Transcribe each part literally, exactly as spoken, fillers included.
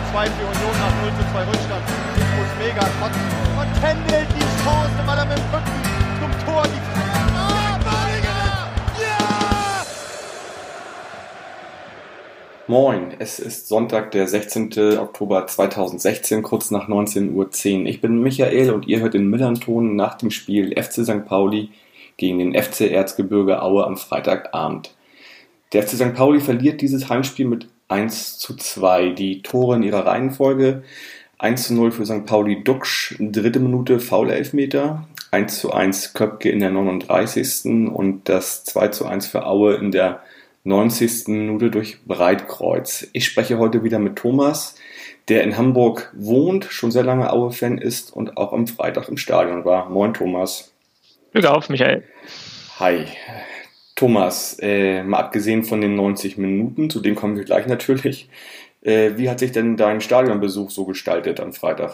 zwei für Union nach null zu zwei Rückstand. Ich muss mega kotzen. Und Kendall die Chance, weil er mit dem Rücken zum Tor die Ah, Badiger! Ja! Moin, es ist Sonntag, der sechzehnten Oktober zweitausendsechzehn, kurz nach neunzehn Uhr zehn. Ich bin Michael und ihr hört den Millern-Ton nach dem Spiel F C Sankt Pauli gegen den F C Erzgebirge Aue am Freitagabend. Der F C Sankt Pauli verliert dieses Heimspiel mit eins zu zwei. Die Tore in ihrer Reihenfolge: eins zu null für Sankt Pauli Duxch, dritte Minute Foul-Elfmeter, eins zu eins Köpke in der neununddreißigsten und das zwei zu eins für Aue in der neunzigsten Minute durch Breitkreuz. Ich spreche heute wieder mit Thomas, der in Hamburg wohnt, schon sehr lange Aue-Fan ist und auch am Freitag im Stadion war. Moin Thomas. Glück auf, Michael. Hi. Thomas, äh, mal abgesehen von den neunzig Minuten, zu denen kommen wir gleich natürlich, äh, wie hat sich denn dein Stadionbesuch so gestaltet am Freitag?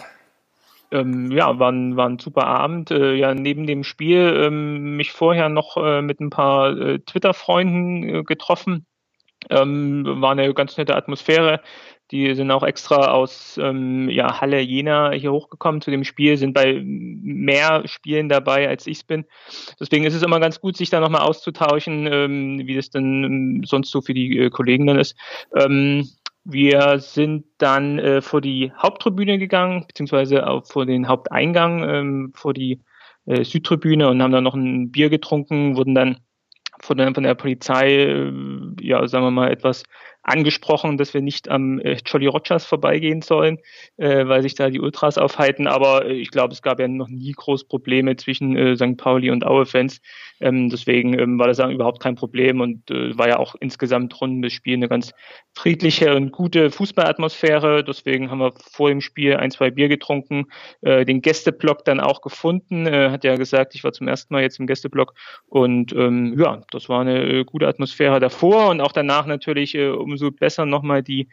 Ähm, ja, war ein, war ein super Abend. Äh, ja, neben dem Spiel ähm, mich vorher noch äh, mit ein paar äh, Twitter-Freunden äh, getroffen. Ähm, war eine ganz nette Atmosphäre. Die sind auch extra aus ähm, ja, Halle Jena hier hochgekommen zu dem Spiel, sind bei mehr Spielen dabei, als ich es bin. Deswegen ist es immer ganz gut, sich da nochmal auszutauschen, ähm, wie das dann ähm, sonst so für die äh, Kollegen dann ist. Ähm, wir sind dann äh, vor die Haupttribüne gegangen, beziehungsweise auch vor den Haupteingang, ähm, vor die äh, Südtribüne und haben dann noch ein Bier getrunken, wurden dann von der, von der Polizei, äh, ja, sagen wir mal, etwas angesprochen, dass wir nicht am äh, Jolly Rogers vorbeigehen sollen, äh, weil sich da die Ultras aufhalten. Aber äh, ich glaube, es gab ja noch nie groß Probleme zwischen äh, Sankt Pauli und Aue-Fans. Ähm, deswegen ähm, war das ja überhaupt kein Problem und äh, war ja auch insgesamt rund um das Spiel eine ganz friedliche und gute Fußballatmosphäre. Deswegen haben wir vor dem Spiel ein, zwei Bier getrunken, äh, den Gästeblock dann auch gefunden. Äh, hat ja gesagt, ich war zum ersten Mal jetzt im Gästeblock und ähm, ja, das war eine äh, gute Atmosphäre davor und auch danach natürlich äh, umso besser nochmal die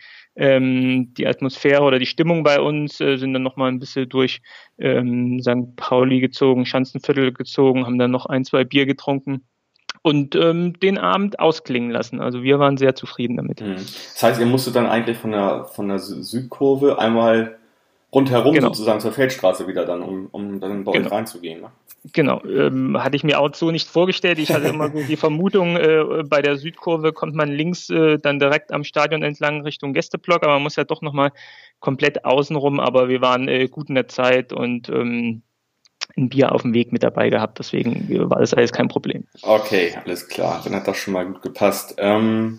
ähm, die Atmosphäre oder die Stimmung bei uns, äh, sind dann nochmal ein bisschen durch ähm, Sankt Pauli gezogen, Schanzenviertel gezogen, haben dann noch ein, zwei Bier getrunken und ähm, den Abend ausklingen lassen. Also wir waren sehr zufrieden damit. Das heißt, ihr musstet dann eigentlich von der, von der Südkurve einmal rundherum genau. sozusagen zur Feldstraße wieder dann, um, um dann bei genau. euch reinzugehen, ne? Genau, ähm, hatte ich mir auch so nicht vorgestellt. Ich hatte immer so die Vermutung, äh, bei der Südkurve kommt man links äh, dann direkt am Stadion entlang Richtung Gästeblock, aber man muss ja doch nochmal komplett außenrum, aber wir waren äh, gut in der Zeit und ähm, ein Bier auf dem Weg mit dabei gehabt, deswegen war das alles kein Problem. Okay, alles klar, dann hat das schon mal gut gepasst. Ähm,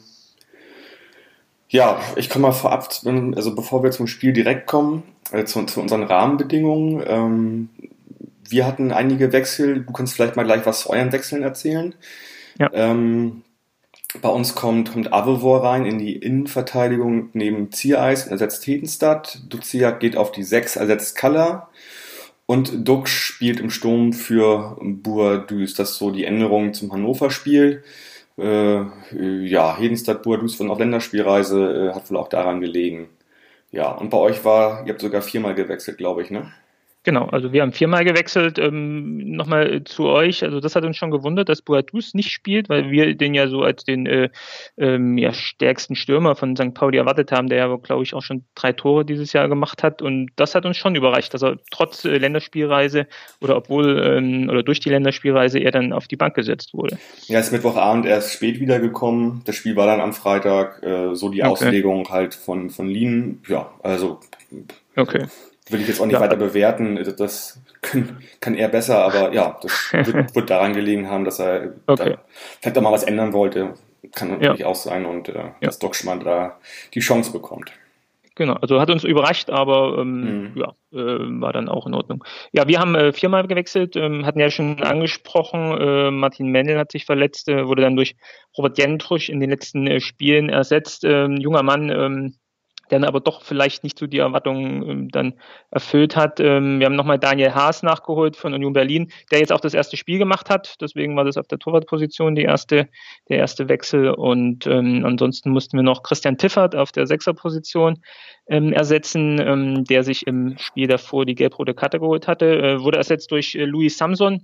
ja, ich komme mal vorab, also bevor wir zum Spiel direkt kommen, äh, zu, zu unseren Rahmenbedingungen. Ähm, wir hatten einige Wechsel, du kannst vielleicht mal gleich was zu euren Wechseln erzählen. Ja. Ähm, bei uns kommt, kommt Avevor rein in die Innenverteidigung neben Ziereis, ersetzt Hedenstadt. Duziak geht auf die sechs, ersetzt Kalla. Und Duxch spielt im Sturm für Boadus. Das ist so die Änderung zum Hannover-Spiel. Äh, ja, Hedenstadt, Boadus waren auf Länderspielreise, äh, hat wohl auch daran gelegen. Ja, und bei euch war, ihr habt sogar viermal gewechselt, glaube ich, ne? Genau, also wir haben viermal gewechselt. Ähm, Nochmal zu euch, also das hat uns schon gewundert, dass Boadus nicht spielt, weil wir den ja so als den äh, ähm, ja, stärksten Stürmer von Sankt Pauli erwartet haben, der ja, glaube ich, auch schon drei Tore dieses Jahr gemacht hat. Und das hat uns schon überrascht, dass er trotz äh, Länderspielreise oder obwohl ähm, oder durch die Länderspielreise er dann auf die Bank gesetzt wurde. Ja, ist Mittwochabend erst spät wiedergekommen. Das Spiel war dann am Freitag, äh, so die okay. Auslegung halt von, von Lien. Ja, also okay. Will ich jetzt auch nicht ja. weiter bewerten, das kann, kann er besser, aber ja, das wird, wird daran gelegen haben, dass er okay. da vielleicht auch mal was ändern wollte. Kann natürlich ja. auch sein und äh, ja. dass Duxch mal da die Chance bekommt. Genau, also hat uns überrascht, aber ähm, mhm. ja, äh, war dann auch in Ordnung. Ja, wir haben äh, viermal gewechselt, ähm, hatten ja schon angesprochen, äh, Martin Mendel hat sich verletzt, äh, wurde dann durch Robert Jentrusch in den letzten äh, Spielen ersetzt. Äh, ein junger Mann, ähm, der dann aber doch vielleicht nicht so die Erwartungen ähm, dann erfüllt hat. Ähm, wir haben nochmal Daniel Haas nachgeholt von Union Berlin, der jetzt auch das erste Spiel gemacht hat. Deswegen war das auf der Torwartposition die erste, der erste Wechsel. Und ähm, ansonsten mussten wir noch Christian Tiffert auf der Sechserposition ähm, ersetzen, ähm, der sich im Spiel davor die gelb-rote Karte geholt hatte. Äh, wurde ersetzt durch äh, Luis Samson.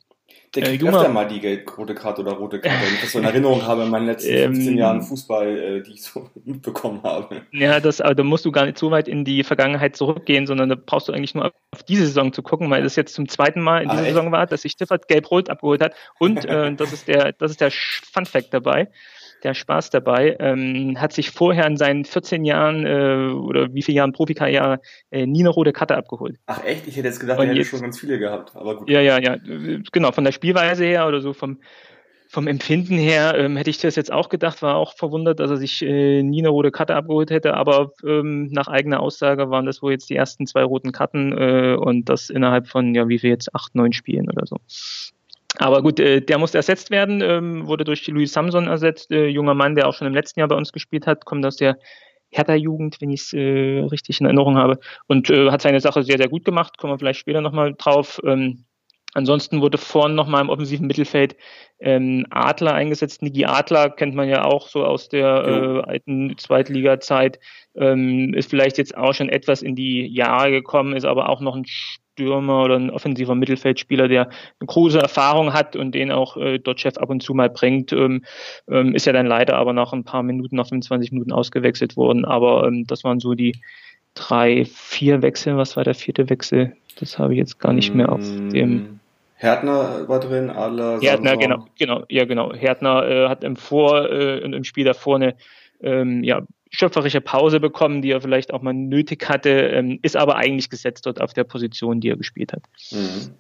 Der kriegt äh, öfter mal die gelb-rote Karte oder rote Karte, wenn ich das so in Erinnerung habe in meinen letzten fünfzehn ähm, Jahren Fußball, äh, die ich so mitbekommen habe. Ja, das, aber da musst du gar nicht so weit in die Vergangenheit zurückgehen, sondern da brauchst du eigentlich nur auf diese Saison zu gucken, weil das jetzt zum zweiten Mal in dieser ah, Saison war, dass sich Tiffert gelb-rot abgeholt hat. Und äh, das ist der, das ist der Fun-Fact dabei. Der Spaß dabei, ähm, hat sich vorher in seinen vierzehn Jahren äh, oder wie viele Jahren Profikarriere äh, nie eine rote Karte abgeholt. Ach echt? Ich hätte jetzt gedacht, er hätte schon ganz viele gehabt, aber gut. Ja, ja, ja, genau, von der Spielweise her oder so vom, vom Empfinden her ähm, hätte ich das jetzt auch gedacht, war auch verwundert, dass er sich äh, nie eine rote Karte abgeholt hätte, aber ähm, nach eigener Aussage waren das wohl jetzt die ersten zwei roten Karten äh, und das innerhalb von, ja, wie viel jetzt, acht, neun Spielen oder so. Aber gut, äh, der musste ersetzt werden, ähm, wurde durch Louis Samson ersetzt, äh, junger Mann, der auch schon im letzten Jahr bei uns gespielt hat, kommt aus der Hertha-Jugend, wenn ich es äh, richtig in Erinnerung habe, und äh, hat seine Sache sehr, sehr gut gemacht, kommen wir vielleicht später nochmal drauf. Ähm, ansonsten wurde vorne nochmal im offensiven Mittelfeld ähm, Adler eingesetzt. Niki Adler kennt man ja auch so aus der äh, alten Zweitliga-Zeit, ähm, ist vielleicht jetzt auch schon etwas in die Jahre gekommen, ist aber auch noch ein Stürmer oder ein offensiver Mittelfeldspieler, der eine große Erfahrung hat und den auch äh, Dotschew ab und zu mal bringt, ähm, ähm, ist ja dann leider aber nach ein paar Minuten, nach fünfundzwanzig Minuten ausgewechselt worden. Aber ähm, das waren so die drei, vier Wechsel. Was war der vierte Wechsel? Das habe ich jetzt gar nicht mehr auf dem... Härtner war drin, Adler, Härtner, genau, genau, ja genau. Härtner äh, hat im Vor, äh, im Spiel da vorne ähm, ja, schöpferische Pause bekommen, die er vielleicht auch mal nötig hatte, ähm, ist aber eigentlich gesetzt dort auf der Position, die er gespielt hat. Mhm.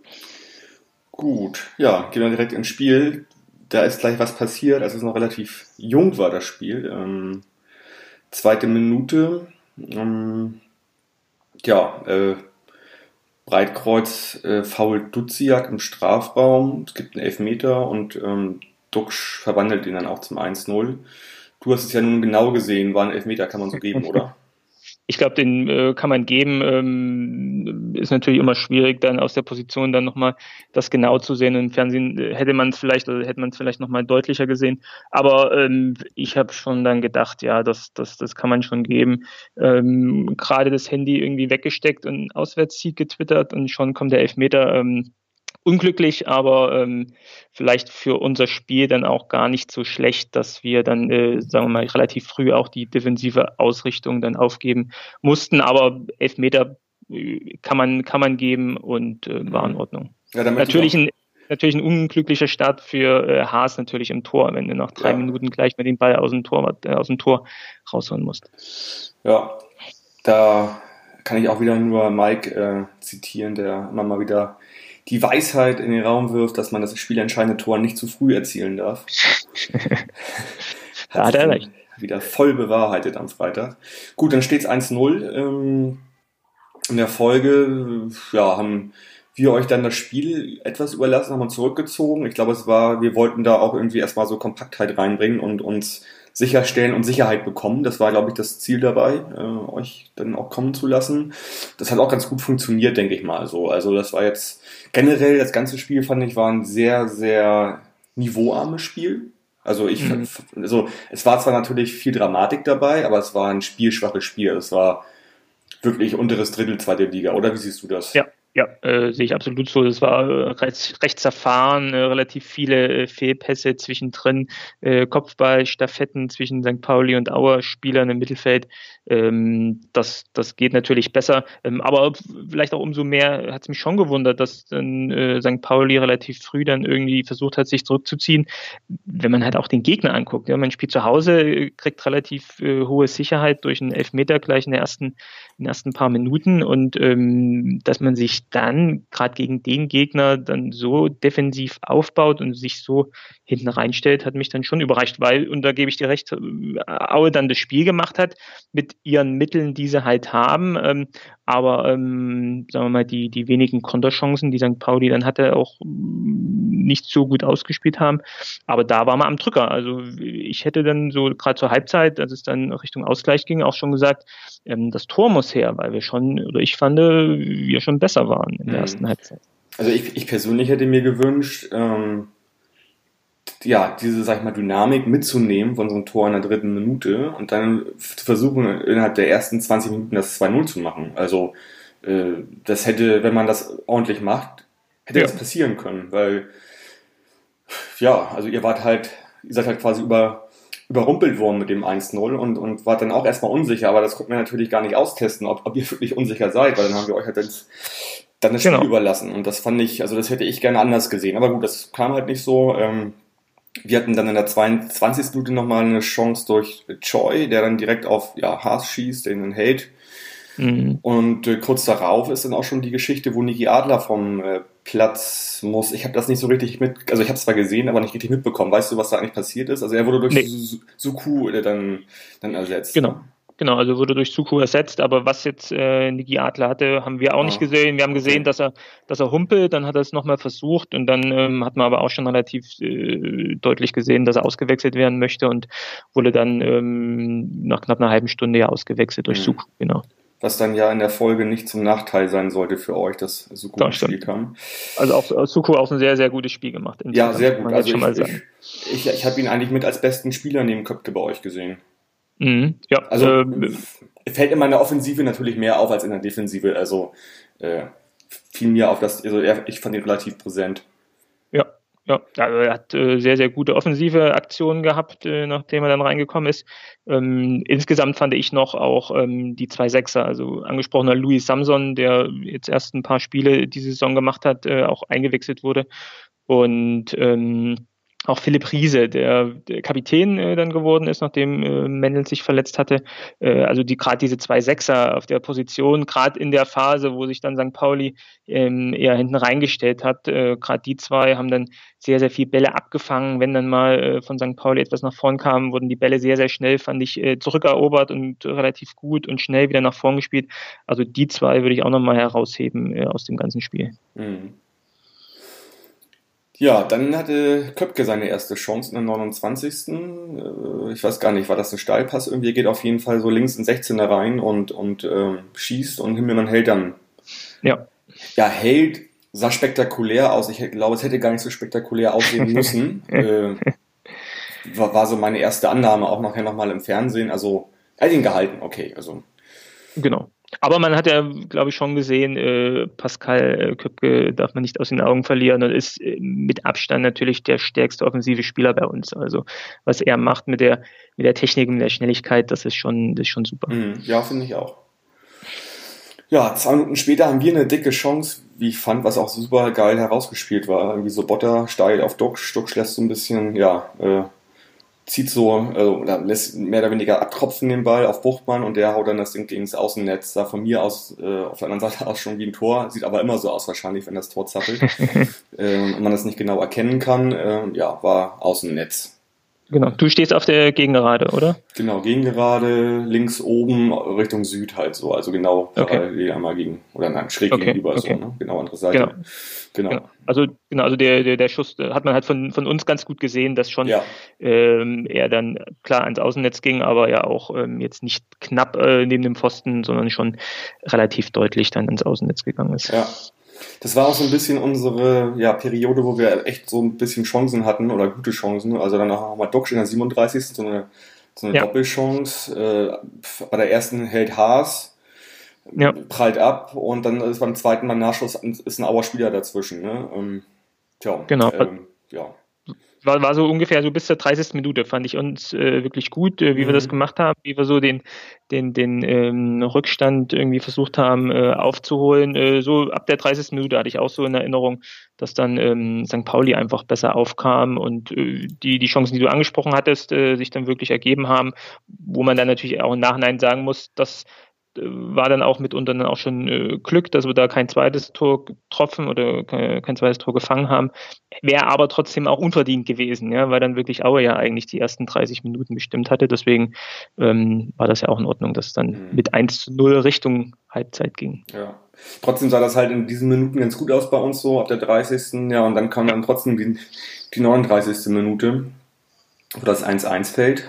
Gut, ja, gehen wir direkt ins Spiel. Da ist gleich was passiert, als es noch relativ jung war, das Spiel. Ähm, zweite Minute. Ähm, ja, äh, Breitkreuz äh, fault Duziak im Strafraum. Es gibt einen Elfmeter und ähm, Duxch verwandelt ihn dann auch zum eins null. Du hast es ja nun genau gesehen, war ein Elfmeter, kann man so geben, oder? Ich glaube, den äh, kann man geben. Ähm, ist natürlich immer schwierig, dann aus der Position dann nochmal das genau zu sehen. Im Fernsehen hätte man es vielleicht oder hätte man es vielleicht nochmal deutlicher gesehen. Aber ähm, ich habe schon dann gedacht, ja, das, das, das kann man schon geben. Ähm, gerade das Handy irgendwie weggesteckt und Auswärtssieg getwittert und schon kommt der Elfmeter. Ähm, unglücklich, aber ähm, vielleicht für unser Spiel dann auch gar nicht so schlecht, dass wir dann, äh, sagen wir mal, relativ früh auch die defensive Ausrichtung dann aufgeben mussten. Aber Elfmeter äh, kann man kann man geben und äh, war in Ordnung. Ja, natürlich ein natürlich ein unglücklicher Start für äh, Haas natürlich im Tor, wenn du nach drei ja. Minuten gleich mit dem Ball aus dem Tor äh, aus dem Tor rausholen musst. Ja, da kann ich auch wieder nur Mike äh, zitieren, der immer mal wieder die Weisheit in den Raum wirft, dass man das spielentscheidende Tor nicht zu früh erzielen darf. Hat, Hat er recht. Wieder voll bewahrheitet am Freitag. Gut, dann steht es eins null. Ähm, in der Folge ja, haben wir euch dann das Spiel etwas überlassen, haben uns zurückgezogen. Ich glaube, es war, wir wollten da auch irgendwie erstmal so Kompaktheit reinbringen und uns sicherstellen und Sicherheit bekommen. Das war, glaube ich, das Ziel dabei, äh, euch dann auch kommen zu lassen. Das hat auch ganz gut funktioniert, denke ich mal. So. Also das war jetzt generell, das ganze Spiel, fand ich, war ein sehr, sehr niveauarmes Spiel. Also ich, mhm. also es war zwar natürlich viel Dramatik dabei, aber es war ein spielschwaches Spiel. Es war wirklich unteres Drittel zweite Liga, oder? Wie siehst du das? Ja. Ja, äh, sehe ich absolut so. Das war äh, recht, recht zerfahren, äh, relativ viele äh, Fehlpässe zwischendrin, äh, Kopfballstaffetten zwischen Sankt Pauli und Auer Spielern im Mittelfeld. Ähm, das, das geht natürlich besser. Ähm, aber vielleicht auch umso mehr hat es mich schon gewundert, dass dann äh, Sankt Pauli relativ früh dann irgendwie versucht hat, sich zurückzuziehen. Wenn man halt auch den Gegner anguckt. Ja, man spielt zu Hause, kriegt relativ äh, hohe Sicherheit durch einen Elfmeter gleich in, der ersten, in den ersten paar Minuten und ähm, dass man sich dann gerade gegen den Gegner dann so defensiv aufbaut und sich so hinten reinstellt, hat mich dann schon überrascht, weil, und da gebe ich dir recht, Aue dann das Spiel gemacht hat mit ihren Mitteln, die sie halt haben, ähm, aber ähm, sagen wir mal, die, die wenigen Konterchancen, die Sankt Pauli dann hatte, auch nicht so gut ausgespielt haben, aber da war man am Drücker. Also ich hätte dann so gerade zur Halbzeit, als es dann Richtung Ausgleich ging, auch schon gesagt, ähm, das Tor muss her, weil wir schon, oder ich fand, wir schon besser waren in der mhm. ersten Halbzeit. Also ich, ich persönlich hätte mir gewünscht, ähm, ja, diese, sag ich mal, Dynamik mitzunehmen von so einem Tor in der dritten Minute und dann zu versuchen, innerhalb der ersten zwanzig Minuten das zwei null zu machen. Also äh, das hätte, wenn man das ordentlich macht, hätte Ja. das passieren können, weil, ja, also ihr wart halt, ihr seid halt quasi über, überrumpelt worden mit dem eins null und, und wart dann auch erstmal unsicher, aber das konnten wir natürlich gar nicht austesten, ob, ob ihr wirklich unsicher seid, weil dann haben wir euch halt dann, dann das Spiel Genau. überlassen und das fand ich, also das hätte ich gerne anders gesehen, aber gut, das kam halt nicht so. Ähm, wir hatten dann in der zweiundzwanzigsten Minute nochmal eine Chance durch Choi, der dann direkt auf ja, Haas schießt, den dann hält. Mhm. Und äh, kurz darauf ist dann auch schon die Geschichte, wo Niki Adler vom äh, Platz muss. Ich habe das nicht so richtig mit, also ich habe es zwar gesehen, aber nicht richtig mitbekommen. Weißt du, was da eigentlich passiert ist? Also er wurde durch Nee. Su- Suku äh, dann, dann ersetzt. Genau. Genau, also wurde durch Suku ersetzt, aber was jetzt äh, Niki Adler hatte, haben wir auch Ah, nicht gesehen. Wir haben gesehen, okay. dass er, dass er humpelt, dann hat er es nochmal versucht und dann ähm, hat man aber auch schon relativ äh, deutlich gesehen, dass er ausgewechselt werden möchte und wurde dann ähm, nach knapp einer halben Stunde ja ausgewechselt durch Mhm. Suku, genau. Was dann ja in der Folge nicht zum Nachteil sein sollte für euch, dass Suku Das ins Spiel stimmt. kam. Also auch äh, Suku auch ein sehr, sehr gutes Spiel gemacht. Ja, insgesamt, sehr kann gut. man jetzt Also schon mal ich, sagen. ich, ich, ich habe ihn eigentlich mit als besten Spieler neben Köpke bei euch gesehen. Mhm, ja, Also äh, fällt in meiner Offensive natürlich mehr auf als in der Defensive. Also äh, fiel mir auf, dass also er, ich fand ihn relativ präsent. Ja, ja, also er hat äh, sehr, sehr gute offensive Aktionen gehabt, äh, nachdem er dann reingekommen ist. Ähm, insgesamt fand ich noch auch ähm, die zwei Sechser, also angesprochener Louis Samson, der jetzt erst ein paar Spiele diese Saison gemacht hat, äh, auch eingewechselt wurde. Und ähm, auch Philipp Riese, der, der Kapitän äh, dann geworden ist, nachdem äh, Mendel sich verletzt hatte. Äh, also die gerade diese zwei Sechser auf der Position, gerade in der Phase, wo sich dann Sankt Pauli ähm, eher hinten reingestellt hat, äh, gerade die zwei haben dann sehr, sehr viel Bälle abgefangen. Wenn dann mal äh, von Sankt Pauli etwas nach vorn kam, wurden die Bälle sehr, sehr schnell, fand ich, äh, zurückerobert und äh, relativ gut und schnell wieder nach vorn gespielt. Also die zwei würde ich auch nochmal herausheben äh, aus dem ganzen Spiel. Mhm. Ja, dann hatte Köpke seine erste Chance in der neunundzwanzigsten. Äh, Ich weiß gar nicht, war das ein Steilpass? Irgendwie er geht auf jeden Fall so links in sechzehner rein und, und ähm, schießt und Himmelmann hält dann. Ja. Ja, hält, sah spektakulär aus. Ich glaube, es hätte gar nicht so spektakulär aussehen müssen. äh, war, war so meine erste Annahme, auch nachher nochmal im Fernsehen. Also, er hat ihn gehalten, okay. Also, Genau. Aber man hat ja, glaube ich, schon gesehen, äh, Pascal äh, Köpke darf man nicht aus den Augen verlieren und ist äh, mit Abstand natürlich der stärkste offensive Spieler bei uns. Also was er macht mit der mit der Technik und der Schnelligkeit, das ist schon, das ist schon super. mh, ja, finde ich auch. Ja, zwei Minuten später haben wir eine dicke Chance, wie ich fand, was auch super geil herausgespielt war. Irgendwie so Botter steil auf Duxch. Duxch lässt so ein bisschen, ja, äh, zieht so, also, oder lässt mehr oder weniger abtropfen den Ball auf Buchtmann und der haut dann das Ding gegen das Außennetz. Sah von mir aus, äh, auf der anderen Seite aus schon wie ein Tor. Sieht aber immer so aus wahrscheinlich, wenn das Tor zappelt. ähm, und man das nicht genau erkennen kann. Ähm, ja, war Außennetz. Genau. Du stehst auf der Gegengerade, oder? Genau, Gegengerade, links oben, Richtung Süd halt so. Also genau Okay. parallel einmal gegen, oder nein, schräg Okay, gegenüber okay. so, ne? Genau, andere Seite. Genau. Genau. Genau. Also genau, also der, der, der Schuss äh, hat man halt von, von uns ganz gut gesehen, dass schon Ja. ähm, er dann klar ans Außennetz ging, aber ja auch ähm, jetzt nicht knapp äh, neben dem Pfosten, sondern schon relativ deutlich dann ins Außennetz gegangen ist. Ja. Das war auch so ein bisschen unsere ja, Periode, wo wir echt so ein bisschen Chancen hatten oder gute Chancen. Also dann auch mal Duxch in der siebenunddreißigsten so eine, so eine Ja. Doppelchance. Äh, bei der ersten hält Haas, Ja. prallt ab und dann ist beim zweiten Mal Nachschuss ist ein Auer Spieler dazwischen. Ne? Ähm, tja, Genau. ähm, ja. War, war so ungefähr so bis zur dreißigsten Minute, fand ich uns äh, wirklich gut, äh, wie Mhm. wir das gemacht haben, wie wir so den, den, den ähm, Rückstand irgendwie versucht haben äh, aufzuholen. Äh, so ab der dreißigsten Minute hatte ich auch so in Erinnerung, dass dann ähm, Sankt Pauli einfach besser aufkam und äh, die, die Chancen, die du angesprochen hattest, äh, sich dann wirklich ergeben haben, wo man dann natürlich auch im Nachhinein sagen muss, dass war dann auch mitunter dann auch schon äh, Glück, dass wir da kein zweites Tor getroffen oder kein, kein zweites Tor gefangen haben. Wäre aber trotzdem auch unverdient gewesen, ja, weil dann wirklich Aue ja eigentlich die ersten dreißig Minuten bestimmt hatte. Deswegen ähm, war das ja auch in Ordnung, dass es dann Mhm. mit eins zu null Richtung Halbzeit ging. Ja. Trotzdem sah das halt in diesen Minuten ganz gut aus bei uns so, ab der dreißigsten Ja, und dann kam dann trotzdem die, die neununddreißigste Minute, wo das eins eins fällt.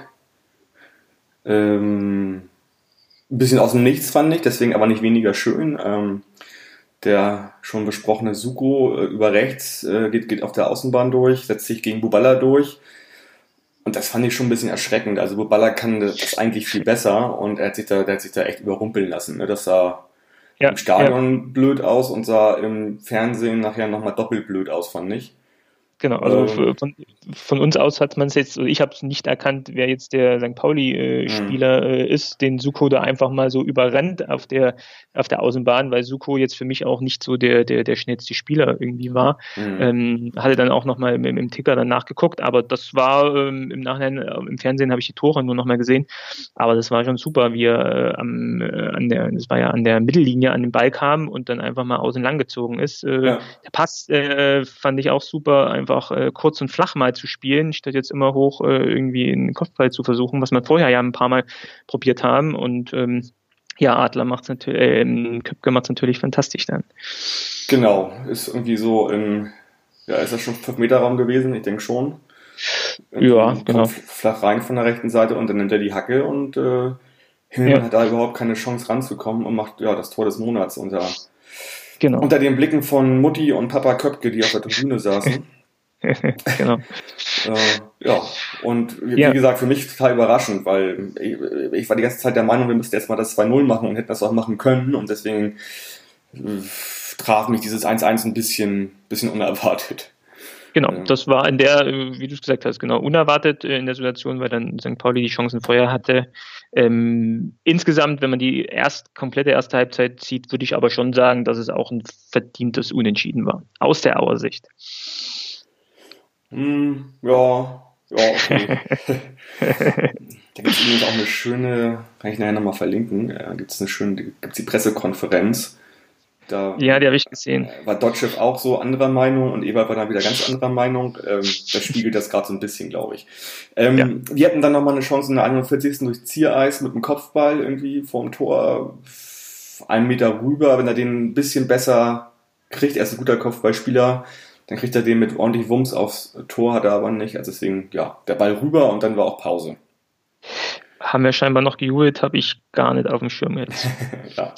Ähm, ein bisschen aus dem Nichts fand ich, deswegen aber nicht weniger schön. Ähm, der schon besprochene Suko äh, über rechts äh, geht, geht auf der Außenbahn durch, setzt sich gegen Buballa durch. Und das fand ich schon ein bisschen erschreckend. Also Buballa kann das eigentlich viel besser und er hat sich da, der hat sich da echt überrumpeln lassen. Ne? Das sah ja, im Stadion ja. blöd aus und sah im Fernsehen nachher nochmal doppelt blöd aus, fand ich. Genau, also ähm, von, von uns aus hat man es jetzt, ich habe es nicht erkannt, wer jetzt der Sankt Pauli-Spieler äh, äh, ist, den Suko da einfach mal so überrennt auf der auf der Außenbahn, weil Suko jetzt für mich auch nicht so der der der schnellste Spieler irgendwie war. Mhm. Ähm, hatte dann auch nochmal im, im Ticker dann nachgeguckt, aber das war ähm, im Nachhinein, äh, im Fernsehen habe ich die Tore nur nochmal gesehen, aber das war schon super, wie er äh, am, äh, an der, das war ja an der Mittellinie an den Ball kam und dann einfach mal außen lang gezogen ist. Äh, ja. Der Pass äh, fand ich auch super, einfach auch äh, kurz und flach mal zu spielen, statt jetzt immer hoch äh, irgendwie einen Kopfball zu versuchen, was wir vorher ja ein paar Mal probiert haben. Und ähm, ja, Adler macht's natürlich, äh, Köpke macht's natürlich fantastisch dann. Genau, ist irgendwie so im, ja, ist das schon fünf Meter Raum gewesen? Ich denke schon. Irgendwie ja, genau. Flach rein von der rechten Seite und dann nimmt er die Hacke und äh, ja. hat da überhaupt keine Chance ranzukommen und macht ja das Tor des Monats unter, genau. unter den Blicken von Mutti und Papa Köpke, die auf der Tribüne saßen. Genau. äh, ja, und wie, ja. wie gesagt, für mich total überraschend, weil ich, ich war die ganze Zeit der Meinung, wir müssten jetzt mal das zwei null machen und hätten das auch machen können und deswegen äh, traf mich dieses eins eins ein bisschen, bisschen unerwartet. Genau, ja. Das war in der, wie du es gesagt hast, genau, unerwartet in der Situation, weil dann Sankt Pauli die Chancen vorher hatte. Ähm, insgesamt, wenn man die erst komplette erste Halbzeit sieht, würde ich aber schon sagen, dass es auch ein verdientes Unentschieden war, aus der Auer Sicht. Hm, ja, ja, okay. Da gibt es übrigens auch eine schöne, kann ich nachher nochmal verlinken, da gibt es eine schöne, gibt's die Pressekonferenz. Da ja, die habe ich gesehen. War Dotschew auch so anderer Meinung und Eberl war dann wieder ganz anderer Meinung. Ähm, das spiegelt das gerade so ein bisschen, glaube ich. Ähm, ja. Wir hatten dann nochmal eine Chance in der einundvierzigsten durch Ziereis mit dem Kopfball irgendwie vorm Tor, einen Meter rüber. Wenn er den ein bisschen besser kriegt, er ist ein guter Kopfballspieler, dann kriegt er den mit ordentlich Wumms aufs Tor, hat er aber nicht. Also deswegen, ja, der Ball rüber und dann war auch Pause. Haben wir scheinbar noch gejubelt, habe ich gar nicht auf dem Schirm jetzt. Ja.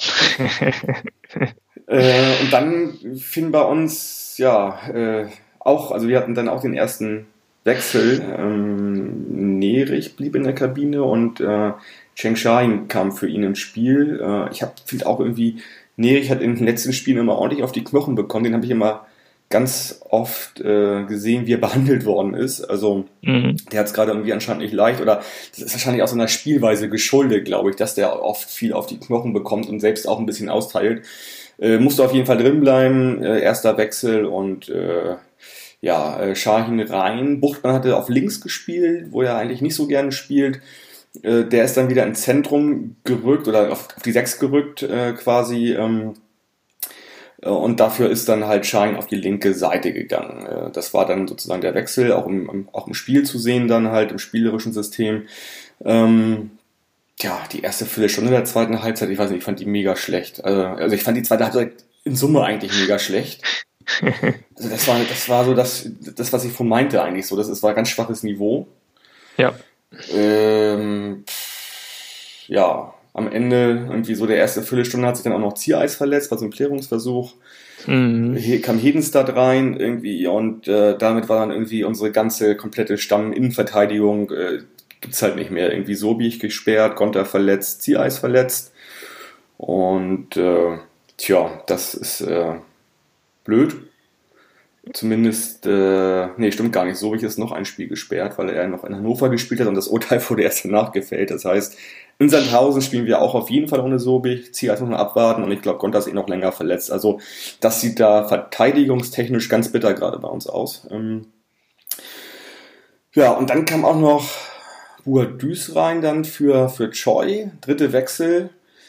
äh, und dann fing bei uns, ja, äh, auch, also wir hatten dann auch den ersten Wechsel. Ähm, Nerich blieb in der Kabine und äh, Cheng Shahin kam für ihn ins Spiel. Äh, ich finde auch irgendwie, Nerich hat in den letzten Spielen immer ordentlich auf die Knochen bekommen. Den habe ich immer ganz oft äh, gesehen, wie er behandelt worden ist. Also mhm. der hat es gerade irgendwie anscheinend nicht leicht oder das ist wahrscheinlich auch so einer Spielweise geschuldet, glaube ich, dass der oft viel auf die Knochen bekommt und selbst auch ein bisschen austeilt. Äh, musste auf jeden Fall drin bleiben, äh, erster Wechsel und äh, ja, äh, Shahin rein. Buchtmann hatte auf links gespielt, wo er eigentlich nicht so gerne spielt. Äh, der ist dann wieder ins Zentrum gerückt oder auf, auf die sechs gerückt äh, quasi. Ähm, Und dafür ist dann halt Shahin auf die linke Seite gegangen. Das war dann sozusagen der Wechsel, auch im, auch im Spiel zu sehen dann halt, im spielerischen System. Ähm, ja, die erste Viertelstunde der zweiten Halbzeit, ich weiß nicht, ich fand die mega schlecht. Also, also ich fand die zweite Halbzeit in Summe eigentlich mega schlecht. Also das war, das war so das, das, was ich von meinte eigentlich so. Das, das war ein ganz schwaches Niveau. Ja. Ähm, ja. Am Ende, irgendwie so der erste Viertelstunde, hat sich dann auch noch Ziereis verletzt, war so ein Klärungsversuch. Mhm. Hier kam Hedenstad rein irgendwie und äh, damit war dann irgendwie unsere ganze komplette Stamm-Innenverteidigung, äh, gibt's halt nicht mehr. Irgendwie Sobich gesperrt, Gonter verletzt, Ziereis verletzt. Und äh, tja, das ist äh, blöd. Zumindest, äh, nee, stimmt gar nicht. Sobich ist noch ein Spiel gesperrt, weil er noch in Hannover gespielt hat und das Urteil wurde erst danach gefällt. Das heißt, in Sandhausen spielen wir auch auf jeden Fall ohne Sobich. Ziereis muss man abwarten und ich glaube, Gonter ist eh noch länger verletzt. Also das sieht da verteidigungstechnisch ganz bitter gerade bei uns aus. Ähm, ja, und dann kam auch noch Buadus rein dann für, für Choi. Dritte Wechsel.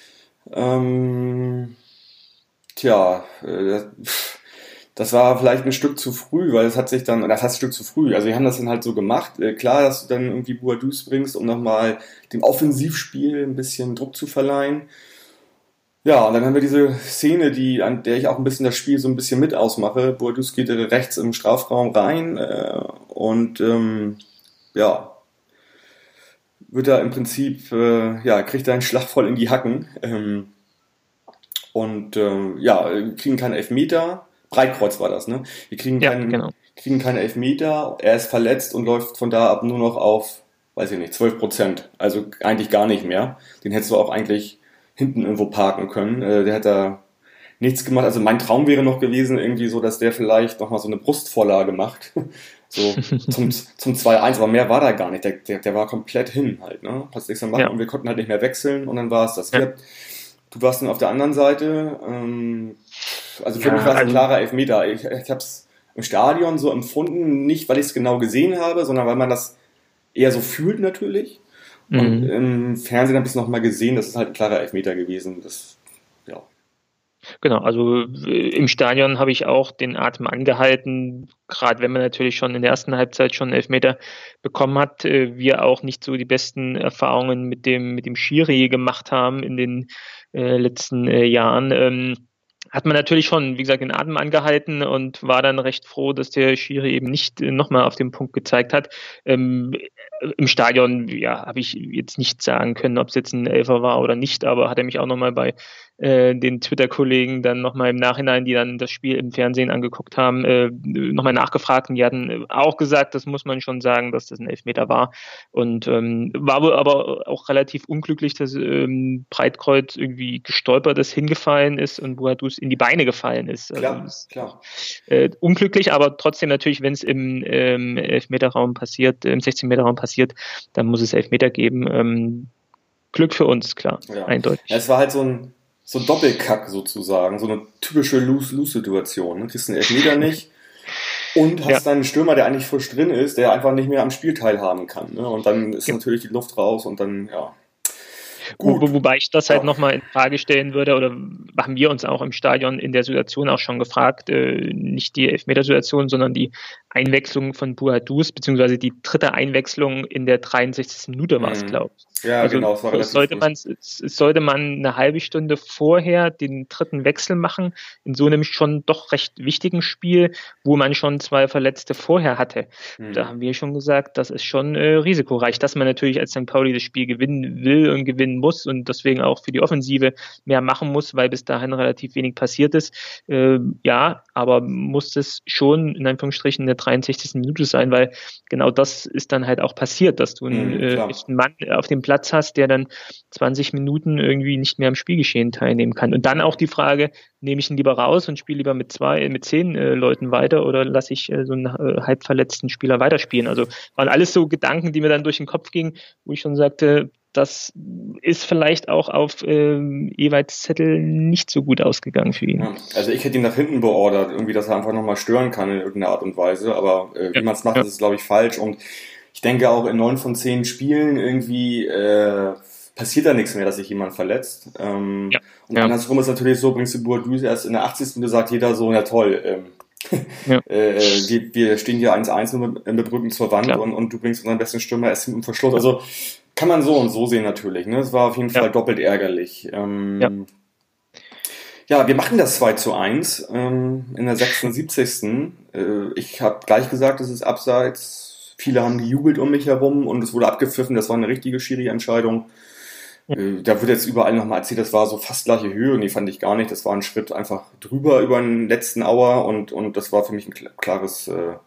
Ähm, tja, äh, das war vielleicht ein Stück zu früh, weil es hat sich dann, das heißt ein Stück zu früh, also wir haben das dann halt so gemacht, äh, klar, dass du dann irgendwie Buadus bringst, um nochmal dem Offensivspiel ein bisschen Druck zu verleihen. Ja, und dann haben wir diese Szene, die, an der ich auch ein bisschen das Spiel so ein bisschen mit ausmache. Buadus geht rechts im Strafraum rein äh, und ähm, ja, wird da im Prinzip, äh, ja, kriegt da einen Schlag voll in die Hacken ähm, und ähm, ja, kriegen keinen Elfmeter. Breitkreuz war das, ne? Wir kriegen ja, keinen, genau. kriegen keine Elfmeter, er ist verletzt und läuft von da ab nur noch auf, weiß ich nicht, zwölf Prozent. Also eigentlich gar nicht mehr. Den hättest du auch eigentlich hinten irgendwo parken können. Äh, der hat da nichts gemacht. Also mein Traum wäre noch gewesen, irgendwie so, dass der vielleicht nochmal so eine Brustvorlage macht. So zum, zum zwei eins, aber mehr war da gar nicht. Der, der, der war komplett hin halt, ne? Hast nichts gemacht Ja. und wir konnten halt nicht mehr wechseln und dann war es das. Ja. Wir, du warst dann auf der anderen Seite. Ähm, also für Ja, mich war es ein also- klarer Elfmeter. Ich, ich habe es im Stadion so empfunden, nicht weil ich es genau gesehen habe, sondern weil man das eher so fühlt natürlich. Und Mhm. im Fernsehen habe ich es nochmal gesehen, das ist halt ein klarer Elfmeter gewesen. Das, ja. Genau, also äh, im Stadion habe ich auch den Atem angehalten, gerade wenn man natürlich schon in der ersten Halbzeit schon einen Elfmeter bekommen hat, äh, wir auch nicht so die besten Erfahrungen mit dem, mit dem Schiri gemacht haben in den äh, letzten äh, Jahren. Ähm, hat man natürlich schon, wie gesagt, den Atem angehalten und war dann recht froh, dass der Schiri eben nicht äh, nochmal auf den Punkt gezeigt hat. Ähm, Im Stadion, ja, habe ich jetzt nicht sagen können, ob es jetzt ein Elfer war oder nicht, aber hat er mich auch nochmal bei äh, den Twitter-Kollegen dann nochmal im Nachhinein, die dann das Spiel im Fernsehen angeguckt haben, äh, nochmal nachgefragt und die hatten auch gesagt, das muss man schon sagen, dass das ein Elfmeter war und ähm, war wohl aber auch relativ unglücklich, dass ähm, Breitkreuz irgendwie gestolpert ist, hingefallen ist und Boadus in die Beine gefallen ist. Klar, also das, klar. Äh, unglücklich, aber trotzdem natürlich, wenn es im ähm, Elfmeterraum passiert, im sechzehn-Meter-Raum passiert, dann muss es Elfmeter geben. Ähm, Glück für uns, klar, Ja. eindeutig. Ja, es war halt so ein, so ein Doppelkack sozusagen, so eine typische Lose-Lose-Situation. Du kriegst einen Elfmeter nicht und hast Ja. dann einen Stürmer, der eigentlich frisch drin ist, der einfach nicht mehr am Spiel teilhaben kann. Ne? Und dann ist Ja. natürlich die Luft raus und dann, ja. Wo, wo, wobei ich das halt Ja. nochmal in Frage stellen würde, oder haben wir uns auch im Stadion in der Situation auch schon gefragt, äh, nicht die Elfmetersituation, sondern die Einwechslung von Boadus, beziehungsweise die dritte Einwechslung in der dreiundsechzigsten Minute war es, Mhm. glaube ich. Ja, Also genau, es war relativ sollte früh. man, es sollte man eine halbe Stunde vorher den dritten Wechsel machen, in so einem schon doch recht wichtigen Spiel, wo man schon zwei Verletzte vorher hatte. Mhm. Da haben wir schon gesagt, das ist schon äh, risikoreich, dass man natürlich als Sankt Pauli das Spiel gewinnen will und gewinnen muss und deswegen auch für die Offensive mehr machen muss, weil bis dahin relativ wenig passiert ist. Äh, ja, aber muss es schon in Anführungsstrichen in der dreiundsechzigsten Minute sein, weil genau das ist dann halt auch passiert, dass du einen, Mhm, äh, klar. einen Mann auf dem Platz hast, der dann zwanzig Minuten irgendwie nicht mehr am Spielgeschehen teilnehmen kann. Und dann auch die Frage, nehme ich ihn lieber raus und spiele lieber mit zwei, mit zehn äh, Leuten weiter oder lasse ich äh, so einen äh, halb verletzten Spieler weiterspielen? Also waren alles so Gedanken, die mir dann durch den Kopf gingen, wo ich schon sagte, das ist vielleicht auch auf ähm, Ewalds Zettel nicht so gut ausgegangen für ihn. Ja, also ich hätte ihn nach hinten beordert, irgendwie, dass er einfach nochmal stören kann in irgendeiner Art und Weise, aber äh, wie Ja, man es macht, ja. ist es, glaube ich, falsch und ich denke auch in neun von zehn Spielen irgendwie äh, passiert da nichts mehr, dass sich jemand verletzt. Ähm, Ja, und ja. andersrum ist natürlich so, bringst du Boadus erst in der achtzigsten Minute, sagt jeder so, ja toll, ähm, Ja. äh, wir, wir stehen hier eins eins mit, mit Rücken zur Wand Klar. und, und du bringst unseren besten Stürmer erst im Verschluss. Also kann man so und so sehen natürlich. Ne? Es war auf jeden Ja. Fall doppelt ärgerlich. Ähm, Ja. Ja, wir machen das zwei zu eins ähm, in der sechsundsiebzigsten Äh, ich habe gleich gesagt, es ist abseits. Viele haben gejubelt um mich herum und es wurde abgepfiffen. Das war eine richtige Schiri-Entscheidung. Äh, da wird jetzt überall nochmal erzählt, das war so fast gleiche Höhe und die fand ich gar nicht. Das war ein Schritt einfach drüber über den letzten Auer und, und das war für mich ein kl- klares, äh,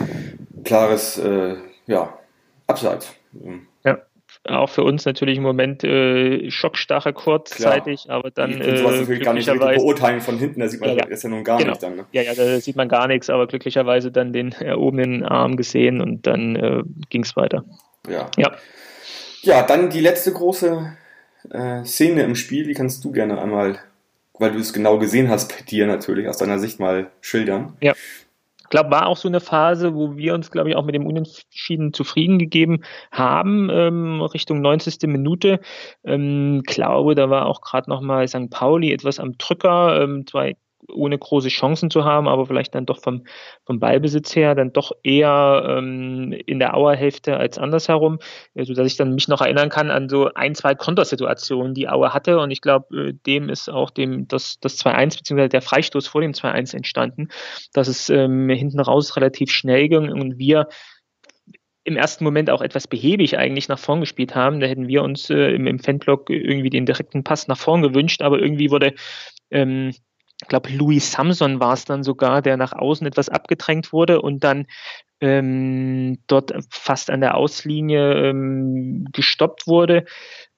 klares äh, ja, Abseits. Ähm, Auch für uns natürlich im Moment äh, Schockstarre kurzzeitig, aber dann ich kann sowas äh, natürlich gar nicht so richtig glücklicherweise beurteilen von hinten, da sieht man Ja, ja. das ja nun gar Genau. nicht dann. Ne? Ja, ja, da sieht man gar nichts, aber glücklicherweise dann den erhobenen Arm gesehen und dann äh, ging es weiter. Ja. Ja. Ja, dann die letzte große äh, Szene im Spiel, die kannst du gerne einmal, weil du es genau gesehen hast, bei dir natürlich, aus deiner Sicht mal schildern. Ja. Ich glaube, war auch so eine Phase, wo wir uns, glaube ich, auch mit dem Unentschieden zufrieden gegeben haben, ähm, Richtung neunzigste Minute. Ähm, glaube, da war auch gerade nochmal Sankt Pauli etwas am Drücker, ähm, zwei ohne große Chancen zu haben, aber vielleicht dann doch vom, vom Ballbesitz her dann doch eher ähm, in der Auer-Hälfte als andersherum, äh, sodass ich dann mich noch erinnern kann an so ein, zwei Kontersituationen, die Auer hatte und ich glaube, äh, dem ist auch dem das, das zwei eins beziehungsweise der Freistoß vor dem zwei eins entstanden, dass es ähm, hinten raus relativ schnell ging und wir im ersten Moment auch etwas behäbig eigentlich nach vorn gespielt haben. Da hätten wir uns äh, im, im Fanblock irgendwie den direkten Pass nach vorn gewünscht, aber irgendwie wurde ähm, ich glaube, Louis Samson war es dann sogar, der nach außen etwas abgedrängt wurde und dann ähm, dort fast an der Auslinie ähm, gestoppt wurde.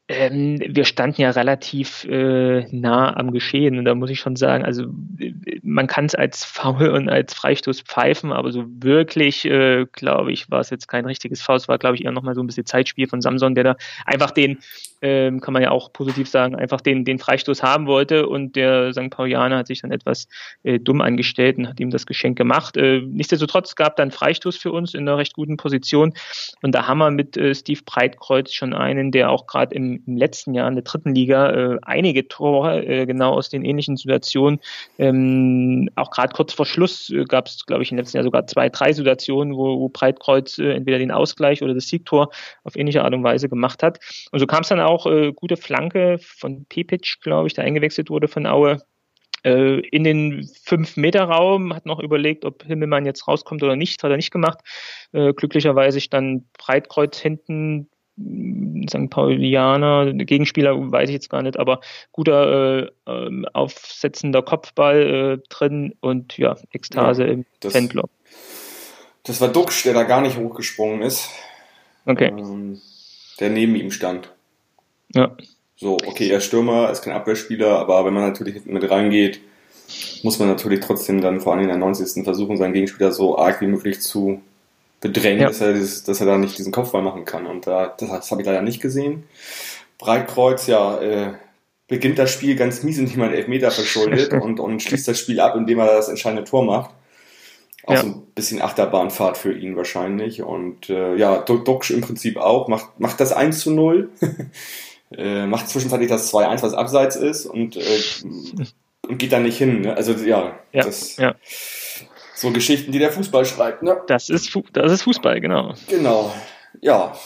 Ähm, wir standen ja relativ äh, nah am Geschehen und da muss ich schon sagen, also man kann es als Foul und als Freistoß pfeifen, aber so wirklich, äh, glaube ich, war es jetzt kein richtiges Foul. Es war, glaube ich, eher nochmal so ein bisschen Zeitspiel von Samson, der da einfach den, ähm, kann man ja auch positiv sagen, einfach den, den Freistoß haben wollte und der Sankt Paulianer hat sich dann etwas äh, dumm angestellt und hat ihm das Geschenk gemacht. Äh, nichtsdestotrotz gab dann Freistoß für uns in einer recht guten Position und da haben wir mit äh, Steve Breitkreuz schon einen, der auch gerade im im letzten Jahr in der dritten Liga äh, einige Tore äh, genau aus den ähnlichen Situationen. Ähm, auch gerade kurz vor Schluss äh, gab es, glaube ich, im letzten Jahr sogar zwei, drei Situationen, wo, wo Breitkreuz äh, entweder den Ausgleich oder das Siegtor auf ähnliche Art und Weise gemacht hat. Und so kam es dann auch, äh, gute Flanke von Pepic, glaube ich, der eingewechselt wurde von Aue, äh, in den fünf-Meter-Raum, hat noch überlegt, ob Himmelmann jetzt rauskommt oder nicht, hat er nicht gemacht. Äh, glücklicherweise stand Breitkreuz hinten, Sankt Paulianer, Gegenspieler weiß ich jetzt gar nicht, aber guter äh, äh, aufsetzender Kopfball äh, drin und ja, Ekstase ja, im Fendler. Das war Duxch, der da gar nicht hochgesprungen ist. Okay. Ähm, der neben ihm stand. Ja. So, okay, er ist Stürmer, ist kein Abwehrspieler, aber wenn man natürlich hinten mit reingeht, muss man natürlich trotzdem dann vor allem in der neunzigsten versuchen, seinen Gegenspieler so arg wie möglich zu bedrängen, ja. dass, er dieses, dass er da nicht diesen Kopfball machen kann. Und da, das, das habe ich leider nicht gesehen. Breitkreuz, ja, äh, beginnt das Spiel ganz mies, indem er einen Elfmeter verschuldet und, und schließt das Spiel ab, indem er das entscheidende Tor macht. Auch ja. so ein bisschen Achterbahnfahrt für ihn wahrscheinlich. Und äh, ja, Duxch im Prinzip auch, macht, macht das eins zu null, äh, macht zwischenzeitlich das zwei eins, was abseits ist und, äh, und geht dann nicht hin. Ne? Also ja, ja. das... Ja. So Geschichten, die der Fußball schreibt, ne? Das ist, Fu- das ist Fußball, genau. Genau, ja.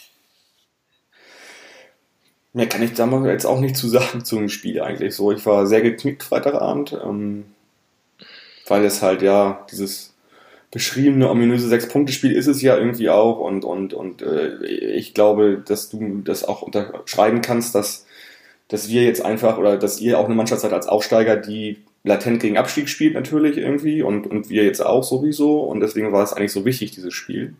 Mehr kann ich da mal jetzt auch nicht zu sagen zum Spiel eigentlich so. Ich war sehr geknickt Freitagabend, ähm, weil es halt ja dieses beschriebene, ominöse Sechs-Punkte-Spiel ist es ja irgendwie auch und, und, und äh, ich glaube, dass du das auch unterschreiben kannst, dass, dass wir jetzt einfach oder dass ihr auch eine Mannschaft seid als Aufsteiger, die latent gegen Abstieg spielt natürlich irgendwie und, und wir jetzt auch sowieso und deswegen war es eigentlich so wichtig, dieses Spiel.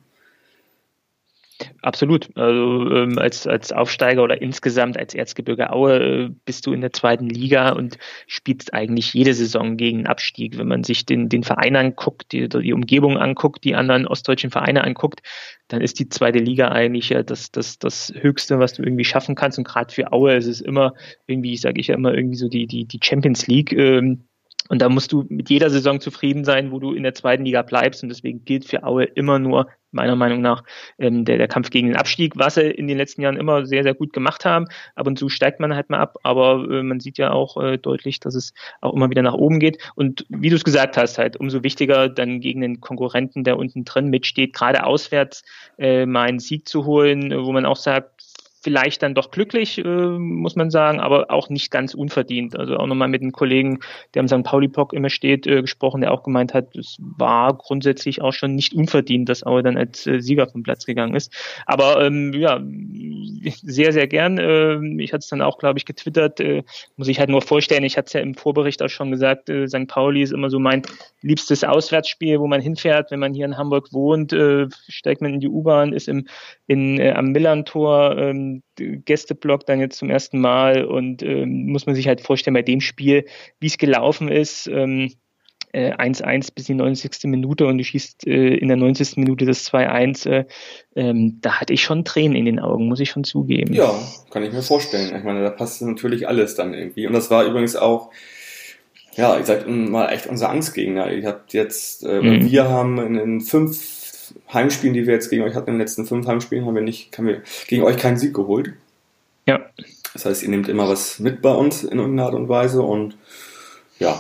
Absolut. Also ähm, als, als Aufsteiger oder insgesamt als Erzgebirge Aue äh, bist du in der zweiten Liga und spielst eigentlich jede Saison gegen den Abstieg. Wenn man sich den, den Verein anguckt, die, die Umgebung anguckt, die anderen ostdeutschen Vereine anguckt, dann ist die zweite Liga eigentlich ja das, das, das Höchste, was du irgendwie schaffen kannst. Und gerade für Aue ist es immer irgendwie, sage ich ja immer, irgendwie so die, die, die Champions League. Ähm, Und da musst du mit jeder Saison zufrieden sein, wo du in der zweiten Liga bleibst. Und deswegen gilt für Aue immer nur, meiner Meinung nach, ähm, der, der Kampf gegen den Abstieg, was sie in den letzten Jahren immer sehr, sehr gut gemacht haben. Ab und zu steigt man halt mal ab, aber äh, man sieht ja auch äh, deutlich, dass es auch immer wieder nach oben geht. Und wie du es gesagt hast, halt umso wichtiger dann gegen den Konkurrenten, der unten drin mitsteht, gerade auswärts äh, mal einen Sieg zu holen, wo man auch sagt, vielleicht dann doch glücklich, äh, muss man sagen, aber auch nicht ganz unverdient. Also auch nochmal mit einem Kollegen, der am Sankt Pauli-Block immer steht, äh, gesprochen, der auch gemeint hat, es war grundsätzlich auch schon nicht unverdient, dass Aue dann als äh, Sieger vom Platz gegangen ist. Aber ähm, ja, sehr, sehr gern. Äh, ich hatte es dann auch, glaube ich, getwittert. Äh, muss ich halt nur vorstellen, ich hatte es ja im Vorbericht auch schon gesagt, äh, Sankt Pauli ist immer so mein liebstes Auswärtsspiel, wo man hinfährt, wenn man hier in Hamburg wohnt, äh, steigt man in die U-Bahn, ist im in äh, am Millerntor, ähm, Gästeblock dann jetzt zum ersten Mal und ähm, muss man sich halt vorstellen bei dem Spiel, wie es gelaufen ist, ähm, äh, eins eins bis die neunzigste Minute und du schießt äh, in der neunzigsten Minute das zwei eins, äh, ähm, da hatte ich schon Tränen in den Augen, muss ich schon zugeben. Ja, kann ich mir vorstellen. Ich meine, da passt natürlich alles dann irgendwie und das war übrigens auch, ja, ihr seid mal echt unser Angstgegner. Ihr habt jetzt, äh, mhm. wir haben in, in fünf Heimspielen, die wir jetzt gegen euch hatten, in den letzten fünf Heimspielen, haben wir nicht, haben wir gegen euch keinen Sieg geholt. Ja. Das heißt, ihr nehmt immer was mit bei uns in irgendeiner Art und Weise und ja.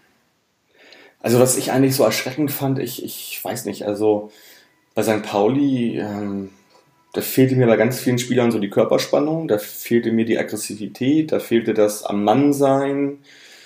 Also was ich eigentlich so erschreckend fand, ich, ich weiß nicht, also bei Sankt Pauli, ähm, da fehlte mir bei ganz vielen Spielern so die Körperspannung, da fehlte mir die Aggressivität, da fehlte das am Mann sein.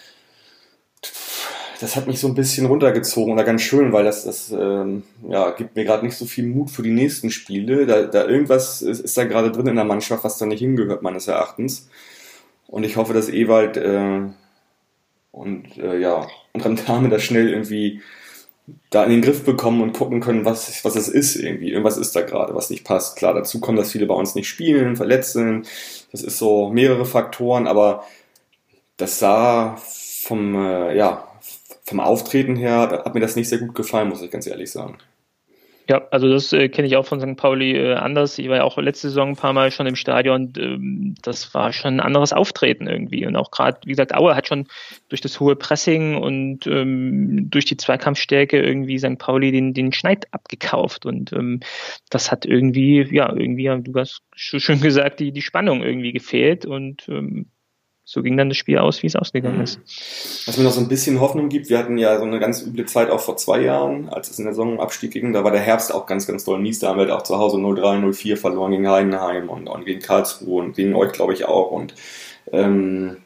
Das hat mich so ein bisschen runtergezogen oder ganz schön, weil das, das ähm, ja, gibt mir gerade nicht so viel Mut für die nächsten Spiele. Da, da irgendwas ist, ist da gerade drin in der Mannschaft, was da nicht hingehört, meines Erachtens. Und ich hoffe, dass Ewald äh, und äh, ja, und Rantame das schnell irgendwie da in den Griff bekommen und gucken können, was, was es ist irgendwie. Irgendwas ist da gerade, was nicht passt. Klar, dazu kommt, dass viele bei uns nicht spielen, verletzt sind. Das ist so mehrere Faktoren, aber das sah vom, äh, ja, vom Auftreten her, hat mir das nicht sehr gut gefallen, muss ich ganz ehrlich sagen. Ja, also das äh, kenne ich auch von Sankt Pauli äh, anders. Ich war ja auch letzte Saison ein paar Mal schon im Stadion. Ähm, das war schon ein anderes Auftreten irgendwie. Und auch gerade, wie gesagt, Aue hat schon durch das hohe Pressing und ähm, durch die Zweikampfstärke irgendwie Sankt Pauli den, den Schneid abgekauft. Und ähm, das hat irgendwie, ja, irgendwie, ja, du hast schön gesagt, die, die Spannung irgendwie gefehlt. Und ähm, so ging dann das Spiel aus, wie es ausgegangen ist. Was mir noch so ein bisschen Hoffnung gibt, wir hatten ja so eine ganz üble Zeit auch vor zwei Jahren, als es in der Saisonabstieg ging, da war der Herbst auch ganz, ganz doll mies, da haben wir halt auch zu Hause null drei, null vier verloren gegen Heidenheim und, und gegen Karlsruhe und gegen euch, glaube ich, auch. Und ähm,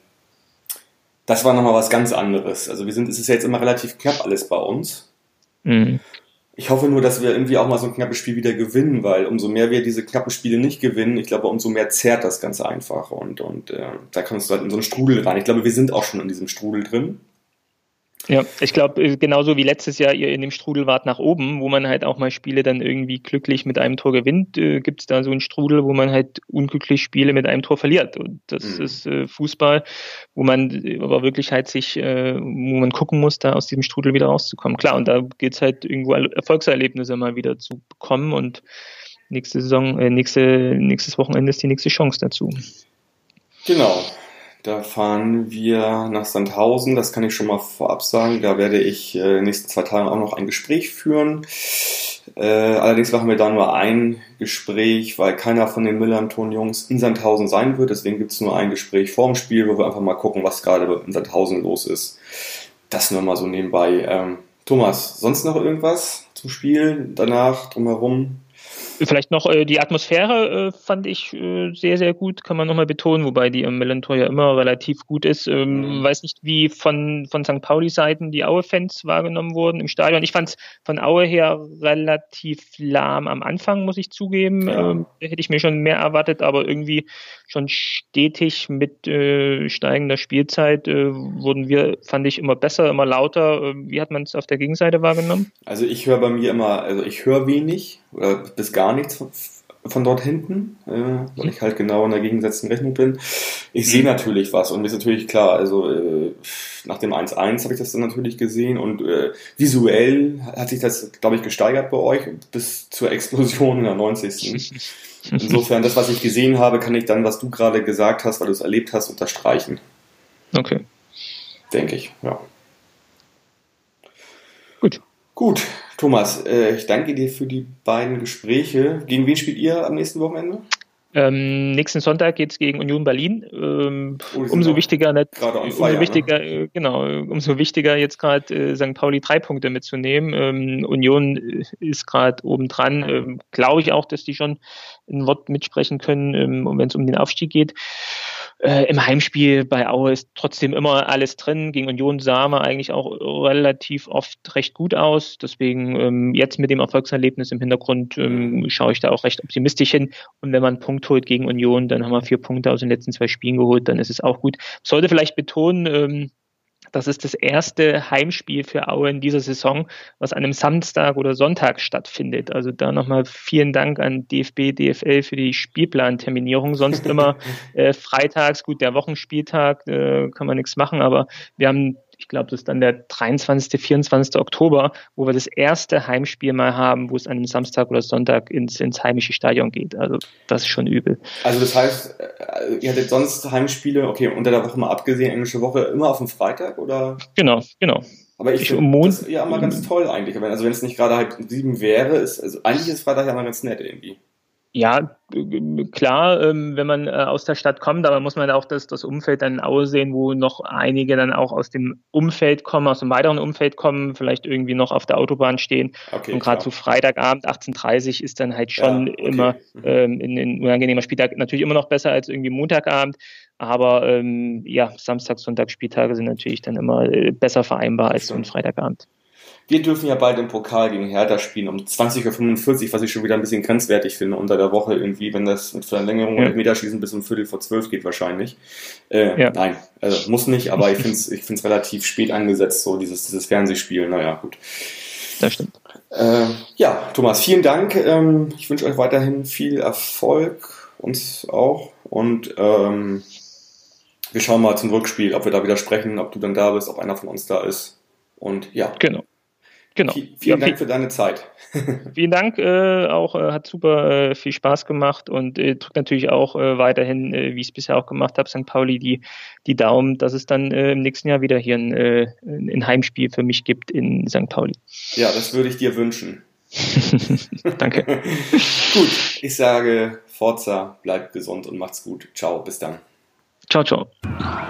das war nochmal was ganz anderes. Also wir sind, es ist ja jetzt immer relativ knapp alles bei uns. Mhm. Ich hoffe nur, dass wir irgendwie auch mal so ein knappes Spiel wieder gewinnen, weil umso mehr wir diese knappen Spiele nicht gewinnen, ich glaube, umso mehr zerrt das Ganze einfach. Und, und äh, da kommst du halt in so einen Strudel rein. Ich glaube, wir sind auch schon in diesem Strudel drin. Ja, ich glaube, genauso wie letztes Jahr ihr in dem Strudel wart nach oben, wo man halt auch mal Spiele dann irgendwie glücklich mit einem Tor gewinnt, äh, gibt es da so einen Strudel, wo man halt unglücklich Spiele mit einem Tor verliert. Und das mhm. ist äh, Fußball, wo man aber wirklich halt sich, äh, wo man gucken muss, da aus diesem Strudel wieder rauszukommen. Klar, und da geht es halt irgendwo Erfolgserlebnisse mal wieder zu bekommen und nächste Saison, äh, nächste, nächstes Wochenende ist die nächste Chance dazu. Genau. Da fahren wir nach Sandhausen, das kann ich schon mal vorab sagen. Da werde ich äh, in den nächsten zwei Tagen auch noch ein Gespräch führen. Äh, allerdings machen wir da nur ein Gespräch, weil keiner von den Millanton-Jungs in Sandhausen sein wird. Deswegen gibt es nur ein Gespräch vor dem Spiel, wo wir einfach mal gucken, was gerade in Sandhausen los ist. Das nur mal so nebenbei. Ähm, Thomas, sonst noch irgendwas zum Spiel, danach, drumherum? Vielleicht noch äh, die Atmosphäre äh, fand ich äh, sehr, sehr gut, kann man nochmal betonen, wobei die im Millantor ja immer relativ gut ist. Ähm, mhm. Weiß nicht, wie von, von Sankt Pauli-Seiten die Aue-Fans wahrgenommen wurden im Stadion. Ich fand es von Aue her relativ lahm am Anfang, muss ich zugeben. Ja. Ähm, da hätte ich mir schon mehr erwartet, aber irgendwie schon stetig mit äh, steigender Spielzeit äh, wurden wir, fand ich, immer besser, immer lauter. Äh, wie hat man es auf der Gegenseite wahrgenommen? Also ich höre bei mir immer, also ich höre wenig oder bis gar nichts von, von dort hinten, äh, weil ich halt genau in der gegensätzlichen Rechnung bin. Ich sehe natürlich was und mir ist natürlich klar, also äh, nach dem eins eins habe ich das dann natürlich gesehen und äh, visuell hat sich das, glaube ich, gesteigert bei euch bis zur Explosion in der neunzigsten Insofern, das, was ich gesehen habe, kann ich dann, was du gerade gesagt hast, weil du es erlebt hast, unterstreichen. Okay. Denke ich, ja. Gut. Gut, Thomas, äh, ich danke dir für die beiden Gespräche. Gegen wen spielt ihr am nächsten Wochenende? Ähm, nächsten Sonntag geht's gegen Union Berlin. Ähm, oh, umso wichtiger, nicht, umso Feier, wichtiger, ne? äh, genau, umso wichtiger jetzt gerade äh, Sankt Pauli drei Punkte mitzunehmen. Ähm, Union ist gerade obendran. Ähm, Glaube ich auch, dass die schon ein Wort mitsprechen können, ähm, wenn es um den Aufstieg geht. Äh, Im Heimspiel bei Aue ist trotzdem immer alles drin. Gegen Union sah man eigentlich auch relativ oft recht gut aus. Deswegen ähm, jetzt mit dem Erfolgserlebnis im Hintergrund ähm, schaue ich da auch recht optimistisch hin. Und wenn man einen Punkt holt gegen Union, dann haben wir vier Punkte aus den letzten zwei Spielen geholt, dann ist es auch gut. Ich sollte vielleicht betonen, ähm, das ist das erste Heimspiel für Aue in dieser Saison, was an einem Samstag oder Sonntag stattfindet. Also da nochmal vielen Dank an D F B, D F L für die Spielplanterminierung. Sonst immer äh, freitags, gut, der Wochenspieltag, äh, kann man nichts machen, aber wir haben, ich glaube, das ist dann der dreiundzwanzigsten, vierundzwanzigsten Oktober, wo wir das erste Heimspiel mal haben, wo es an einem Samstag oder Sonntag ins, ins heimische Stadion geht. Also das ist schon übel. Also das heißt, ihr hattet sonst Heimspiele, okay, unter der Woche mal abgesehen, englische Woche, immer auf dem Freitag, oder? Genau, genau. Aber ich, ich finde das ja immer ganz toll eigentlich. Also wenn es nicht gerade halt sieben wäre, ist, also eigentlich ist Freitag ja mal ganz nett irgendwie. Ja, klar, wenn man aus der Stadt kommt, aber muss man auch das, das Umfeld dann aussehen, wo noch einige dann auch aus dem Umfeld kommen, aus dem weiteren Umfeld kommen, vielleicht irgendwie noch auf der Autobahn stehen. Okay, und gerade zu Freitagabend, achtzehn Uhr dreißig, ist dann halt schon ja, okay. immer mhm. ähm, in ein unangenehmer Spieltag. Natürlich immer noch besser als irgendwie Montagabend, aber ähm, ja, Samstag, Sonntag Spieltage sind natürlich dann immer äh, besser vereinbar als so ein Freitagabend. Wir dürfen ja bald im Pokal gegen Hertha spielen um zwanzig Uhr fünfundvierzig, was ich schon wieder ein bisschen grenzwertig finde unter der Woche irgendwie, wenn das mit Verlängerung und ja. Meterschießen bis um Viertel vor zwölf geht wahrscheinlich. Äh, ja. Nein, also muss nicht, aber ich finde es ich find's relativ spät angesetzt, so dieses, dieses Fernsehspiel. Naja, gut. Das stimmt. Äh, ja, Thomas, vielen Dank. Ähm, ich wünsche euch weiterhin viel Erfolg, uns auch. Und ähm, wir schauen mal zum Rückspiel, ob wir da wieder sprechen, ob du dann da bist, ob einer von uns da ist. Und ja. Genau. Genau. V- vielen ja, Dank für deine Zeit. Vielen Dank, äh, auch äh, hat super äh, viel Spaß gemacht und äh, drückt natürlich auch äh, weiterhin, äh, wie ich es bisher auch gemacht habe, Sankt Pauli die, die Daumen, dass es dann äh, im nächsten Jahr wieder hier ein, äh, ein Heimspiel für mich gibt in Sankt Pauli. Ja, das würde ich dir wünschen. Danke. Gut, ich sage Forza, bleibt gesund und macht's gut. Ciao, bis dann. Ciao, ciao.